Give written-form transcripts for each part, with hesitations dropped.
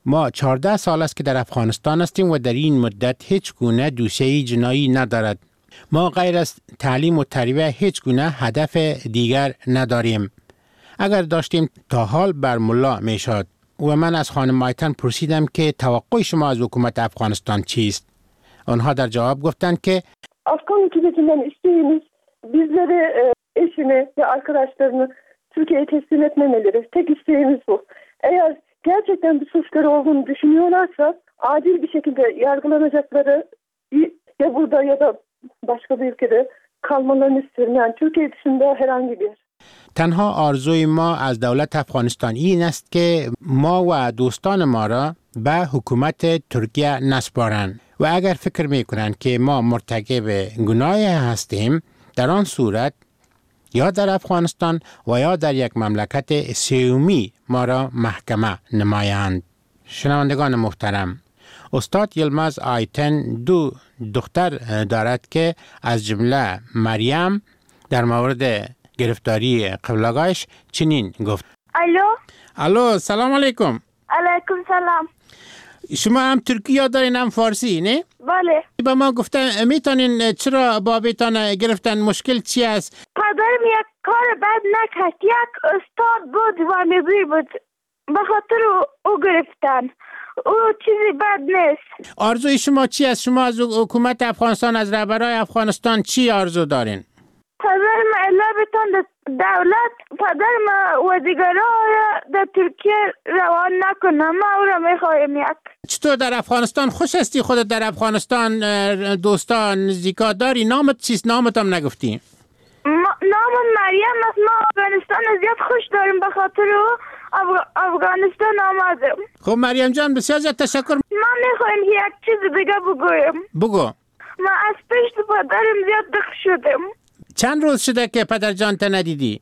ما 14 سال است که در افغانستان هستیم و در این مدت هیچ گونه دوسیه جنایی ندارد. ما غیر از تعلیم و تربیت هیچ گونه هدف دیگر نداریم. اگر داشتیم تا حال بر ملا می شد. و من از خانم Ayten پرسیدم که توقع şuma از حکومت افغانستان چیست؟ آنها در جواب گفتند که Afgan hükümetinden isteğimiz bizleri, eşini ve arkadaşlarını Türkiye'ye teslim etmemeleri. Tek isteğimiz bu. Eğer gerçekten bir suçları olduğunu düşünüyorlarsa adil bir şekilde yargılanacakları ya burada ya da başka bir ülkede kalmalarını istiyorum. Yani Türkiye dışında herhangi bir yer. تنها آرزوی ما از دولت افغانستان این است که ما و دوستان ما را به حکومت ترکیه نسپارند و اگر فکر میکنند که ما مرتکب گناه هستیم در آن صورت یا در افغانستان و یا در یک مملکت سومی ما را محکمه نمایند. شنوندگان محترم، استاد یلمز آیتن دو دختر دارد که از جمله مریم در مورد گرفتاری قبلگاهش چنین گفت. الو سلام علیکم. علیکم سلام. شما هم ترکی یاد دارین هم فارسی نه؟ بله. با ما گفتن میتونین چرا بابیتان گرفتن، مشکل چی است؟ پدرم یک کار بد نکرد، یک استاد بود و مدیر بود، به خاطر او گرفتن. او چیزی بد نیست. آرزوی شما چی است؟ شما از حکومت افغانستان، از رهبرای افغانستان چی آرزو دارین؟ پدرم اعلام بتان دولت پدرم و دیگرها در ترکیه روان نکنه. ما او را میخوایم. یک چطور در افغانستان خوش هستی؟ خودت در افغانستان دوستان نزدیکا داری؟ نامت چیست؟ نامت هم نگفتی. نام مریم است. ما افغانستان زیاد خوش داریم، به خاطر افغانستان آمدیم. خب مریم جان بسیار زیاد تشکر. ما میخوایم یک چیز دیگه بگویم. بگو. ما از پشت پدرم زیاد دق شدیم. چند روز شده که پدر جان تا ندیدی؟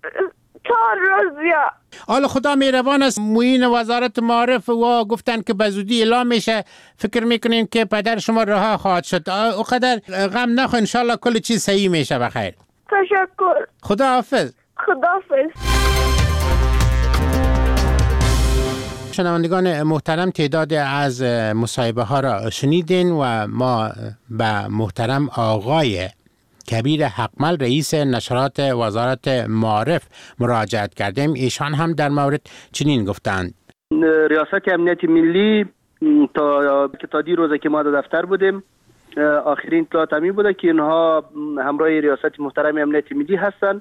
4 روز یا. حالا خدا مهربان است، معین وزارت معارف و گفتن که به زودی اعلام میشه. فکر میکنیم که پدر شما رها خواهد شد. اونقدر غم نخور، انشالله کل چیز صحیح میشه. بخیر. تشکر. خدا حافظ. خدا حافظ. شنوندگان محترم، تعداد از مصاحبه ها را شنیدین و ما به محترم آقای کبیر حقمل رئیس نشرات وزارت معارف مراجعت کردیم. ایشان هم در مورد چنین گفتند. ریاست امنیت ملی تا دی روزه که ما در دفتر بودیم، آخرین اطلاعات همی بوده که اینها همراه ریاست محترم امنیت ملی هستند.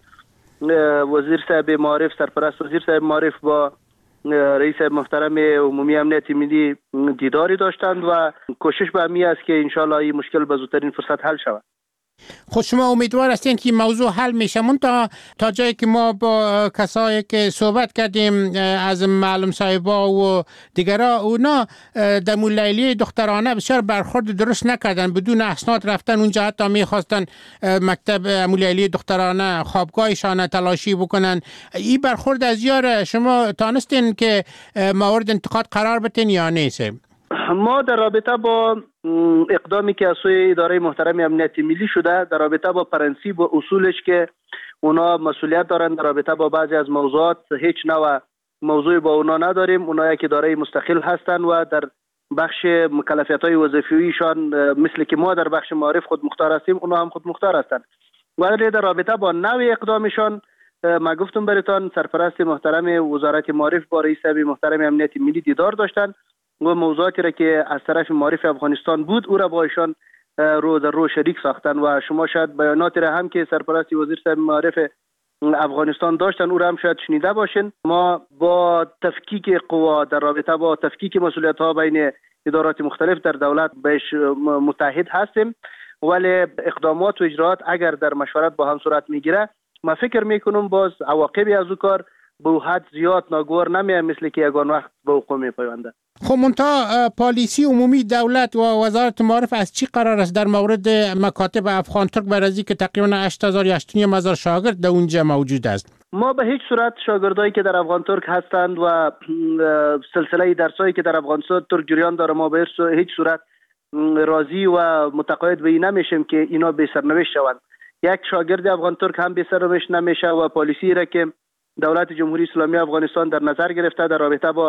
وزیر صاحب معارف، سرپرست وزیر صاحب معارف با رئیس محترم عمومی امنیت ملی دیداری داشتند و کوشش به همی است که انشالله این مشکل به زودترین فرصت حل شود. خود شما امیدوار هستین که موضوع حل میشه؟ تا جایی که ما با کسایی که صحبت کردیم از معلم صاحبا و دیگرها، اونا در لیلی دخترانه بسیار برخورد درست نکردن، بدون اسناد رفتن اونجا، حتی میخواستن مکتب لیلی دخترانه خوابگاهشان تلاشی بکنن. این برخورد از یار شما تانستین که مورد انتقاد قرار بتین یا نیست؟ ما در رابطه با اقدامی که از سوی اداره محترم امنیت ملی شده، در رابطه با پرنسیب و اصولش که اونا مسئولیت دارند، در رابطه با بعضی از موضوعات هیچ نوع موضوعی با اونا نداریم. اونا یک اداره مستقل هستند و در بخش مکلفیت‌های وظیفی‌شان مثل که ما در بخش معارف خود مختار هستیم، اونا هم خود مختار هستند. ولی در رابطه با نوع اقدامشان ما گفتم براتون، سرپرست محترم وزارت معارف با رئیس محترم امنیت ملی دیدار داشتند و موضوعاتی را که از طرف معارف افغانستان بود او را با ایشان رو در رو شریک ساختن و شما شاید بیاناتی را هم که سرپرست وزیر صاحب معارف افغانستان داشتن او را هم شاید شنیده باشین. ما با تفکیک قوا در رابطه با تفکیک مسئولیت ها بین ادارات مختلف در دولت بهش متحد هستیم، ولی اقدامات و اجراءات اگر در مشورت با هم صورت میگیره، ما فکر میکنم باز عواقبی از او کار به حد زیاد ناگوار نمیه، مثل که یگان وقت به وقوع میپیونده. خب منتها پالیسی عمومی دولت و وزارت معارف از چی قرار است در مورد مکاتب افغان ترک برازی که تقریبا 8000 یا 8000 شاگرد در اونجا موجود است؟ ما به هیچ صورت شاگردایی که در افغان ترک هستند و سلسله درسایی که در افغانستان ترک جریان داره، ما به هیچ صورت راضی و متقاعد به این نمیشیم که اینا به سرنوشت شوند. یک شاگرد افغان ترک هم به سرنوشت نمیشه و پالیسی را که دولت جمهوری اسلامی افغانستان در نظر گرفته در رابطه با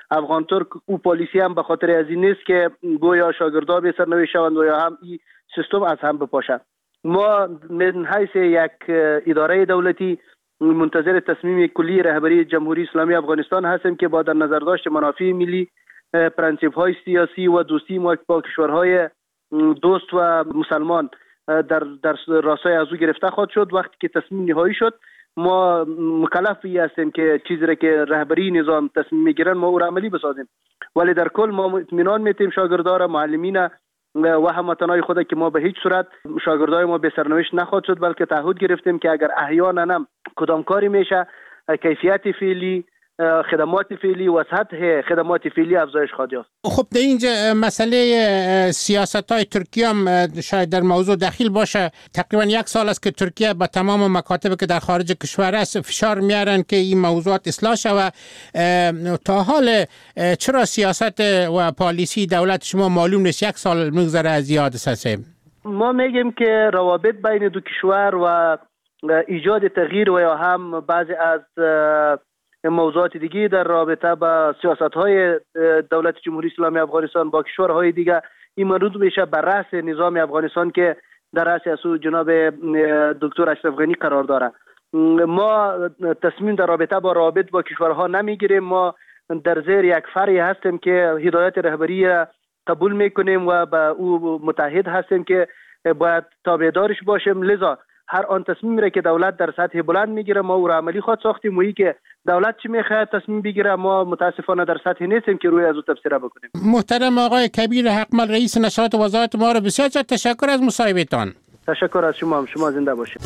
افغان ترک او پالیسی هم به خاطر از این نیست که گویا شاگردان به سرنوشت شوند و یا هم این سیستم از هم بپاشه. ما من حیث یک اداره دولتی منتظر تصمیم کلی رهبری جمهوری اسلامی افغانستان هستیم که با در نظر داشت منافع ملی، پرنسیپ های سیاسی و دوستی ما با کشورهای دوست و مسلمان در راستای از او گرفته خواهد شد. وقتی که تصمیم نهایی شد ما مکلفی هستیم که چیزی را که رهبری نظام تصمیم میگیرن ما او را عملی بسازیم. ولی در کل ما اطمینان میتیم شاگردان، معلمین و هموطنای خود که ما به هیچ صورت شاگردای ما به سرنوشت نخواهد شد، بلکه تعهد گرفتیم که اگر احیانا کدام کاری میشه کیفیت فعلی، خدمات فعلی و سطح خدمات فعلی افزایش خواهد یافت. خب در اینجا مسئله سیاست‌های ترکیه هم شاید در موضوع دخیل باشه. تقریبا 1 سال است که ترکیه با تمام مکاتب که در خارج کشور است فشار میارن که این موضوعات اصلاح شود. تا حال چرا سیاست و پالیسی دولت شما معلوم نیست؟ 1 سال میگذره از یاد سه. ما میگیم که روابط بین دو کشور و ایجاد تغییر و یا هم بعضی از موضوعات دیگه در رابطه با سیاست‌های دولت جمهوری اسلامی افغانستان با کشورهای دیگه این مربوط میشه بر رأس نظام افغانستان که در رأس اسو جناب دکتر اشرف غنی قرار داره. ما تصمیم در رابطه با روابط با کشورها نمیگیریم. ما در زیر یک فرعی هستیم که هدایت رهبری قبول میکنیم و با او متحد هستیم که باید تابعدارش باشیم. لذا هر آن تصمیمی را که دولت در سطح بلند میگیره ما او را عملی خواهد ساختیم. و که دولت چی میخواد تصمیم بگیره ما متاسفانه در سطح نیستیم که روی از او تبصره بکنیم. محترم آقای کبیر حقمل رئیس نشرات وزارت ما را بسیار تشکر از مصاحبهتان. تشکر از شما. شما زنده باشید.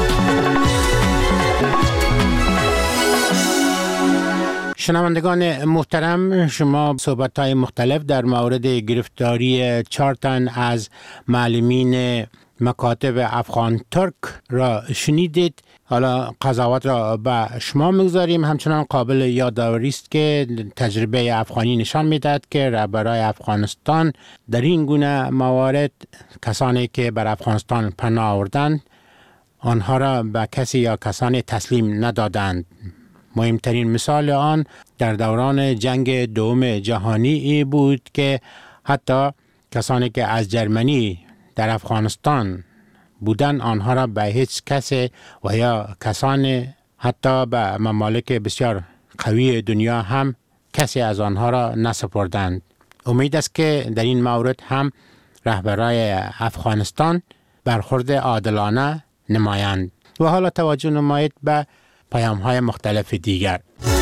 شنوندگان محترم، شما صحبت‌های مختلف در مورد گرفتاری 4 تن از معلمین مکاتب افغان ترک را شنیدید. حالا قضاوت را به شما میگذاریم. همچنان قابل یادآوری است که تجربه افغانی نشان میدهد که رهبران افغانستان در این گونه موارد کسانی که بر افغانستان پناه آوردند آنها را به کسی یا کسانی تسلیم ندادند. مهمترین مثال آن در دوران جنگ دوم جهانی بود که حتی کسانی که از جرمنی در افغانستان بودن آنها را به هیچ کسی و یا کسان حتی به ممالک بسیار قوی دنیا هم کسی از آنها را نسپردند. امید است که در این مورد هم رهبرای افغانستان برخورد عادلانه نمایند. و حالا توجه نمایید به پیام‌های مختلف دیگر.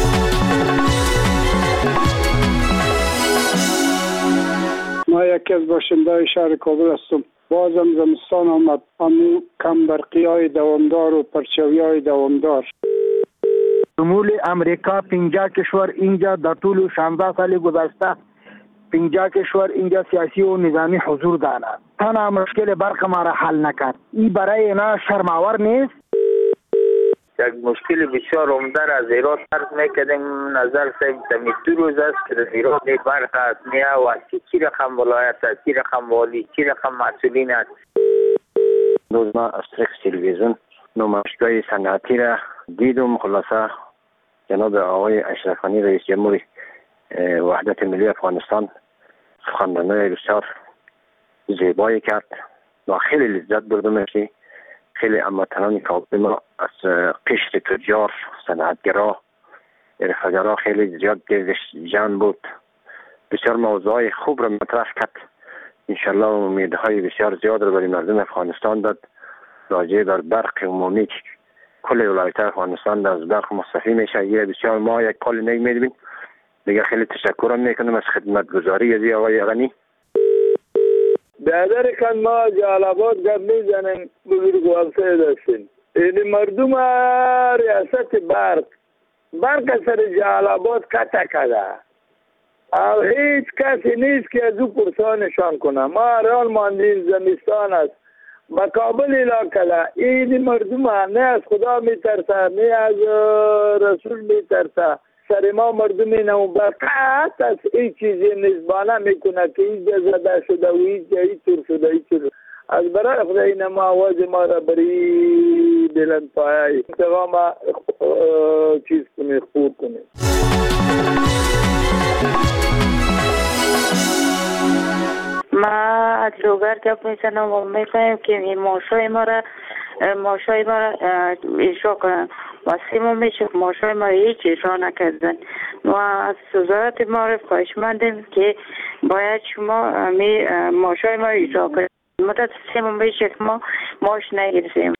ما یکی از باشنده‌های شهر کابل هستم. بازم زمستان آمد. همو کم برقی‌های دوامدار و پرچاوی‌های دوامدار. شمول امریکا 50 کشور اینجا در طول 16 سال گذشته 50 کشور اینجا سیاسی و نظامی حضور دارند. تنها مشکل برق ما را حل نکرد. این برای اینا شرم‌آور نیست؟ یک مشکل بسیار عمده از ایران فرض میکردیم. نظر سیم دو روز است که در ایران برق است میه و چی رقم ولایت است، چی رقم والی، چی رقم مسئولین است. روز ما از طریق تلویزیون نمایشگاه صنعتی را دیدم. خلاصه جناب آقای اشرف غنی رئیس جمهور وحدت ملی افغانستان سخنرانی بسیار زیبایی کرد و خیلی لذت بردم که خیلی هموطنان کابل ما از قشر تجار، صنعتگرا، حرفه‌گرا خیلی زیاد گردش جمع بود. بسیار موضوعای خوب را مطرح کرد. انشالله امیدهای بسیار زیاد را برای مردم افغانستان داد. راجع بر برق عمومی کل ولایت افغانستان از برق مستفید میشه. یه بسیار ما یک کال نمی‌بینیم. دیگه خیلی تشکر میکنم از خدمتگزاری از آقای غنی. در کن ما جالبات گپ میزنیم بزرگوارتر داشتیم. این مردم ریاست برق سر جالبات قطع کرده. او هیچ کسی نیست که از او پرسانشان کنه. ما رال ماندین زمستان است. با کابل علاقه این مردم نه از خدا میترسه نه از رسول میترسه. سر ما مردم نوبرقت از این چیزی نزبانه میکنه که این زده شده و این جایی تور شده این چیز. از برای خدای نما آواز ما را بری بلند پایه انتقام چیز کنه خور کنه. ما از لوگر گپ میزنم و میخوایم که این ماشای ما را اجرا کنن و سیمون میشه ماشای ما هیچ اجرا نکردن و از وزارت ما خواهشمندیم که باید شما ماشای ما اجرا کنن. مدت سیمون میشه که ما ماش نگیریم.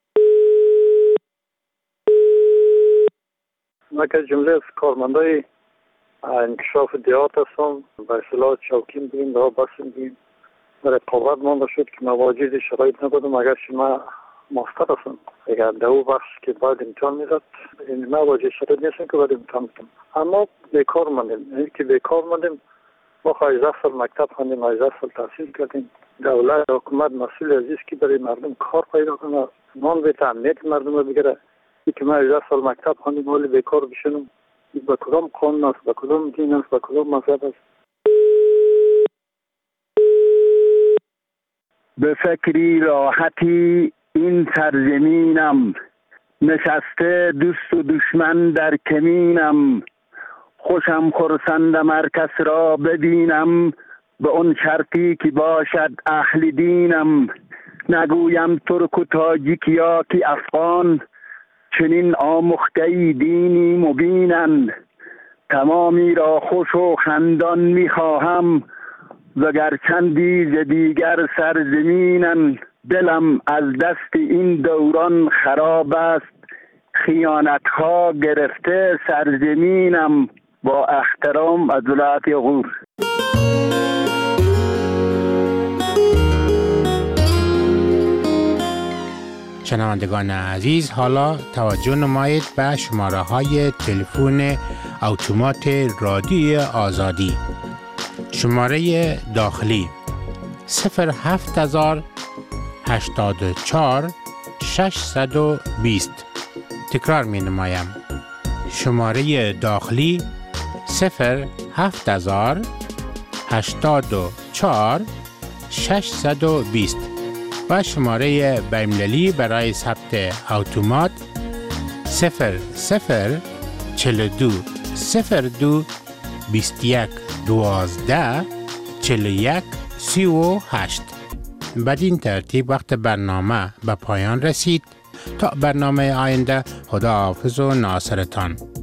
ما که جمله از کارمندای انکشاف دیات هستم به اصطلاح چوکین بگیم به بسیم بگیم رقابت مانده شد که مواجد شرایط نبودم. اگر شما ماستر هستم اگر در او بخش که باید امتحان میداد این مواجد شرایط نیستم که باید امتحان میدم، اما بیکار ماندیم. این که بیکار ماندیم ما 18 سال مکتب خواندیم، 18 سال تحصیل کردیم. دولت حکومت مسئول عزیز که برای مردم کار پیدا کنه، نان به امنیت مردم رو بگیره. این که ما 18 سال مکتب خواندیم ولی بیکار بشنم، به کدام قانون است، به کدام دین است، به کدام مذهب است؟ به فکری راحتی این سرزمینم، نشسته دوست و دشمن در کمینم. خوشم خرسندم هر کس را ببینم، به اون شرطی که باشد اهل دینم. نگویم ترک و تاجیک یا که افغان، چنین آموخته دینی مبینن. تمامی را خوش و خندان میخواهم، وگر چندی ز دیگر سرزمینن. دلم از دست این دوران خراب است، خیانت ها گرفته سرزمینم. با احترام از ولایت غور. شنوندگان عزیز، حالا توجه نمایید به شماره های تلفن اتومات رادیوی آزادی. شماره داخلی 07084 620. تکرار می نمایم. شماره داخلی 07084 620 و شماره بین‌المللی برای ثبت اتومات 0042 02 21 12 41 38. بدین ترتیب وقت برنامه به پایان رسید. تا برنامه آینده، خداحافظ و ناصرتان.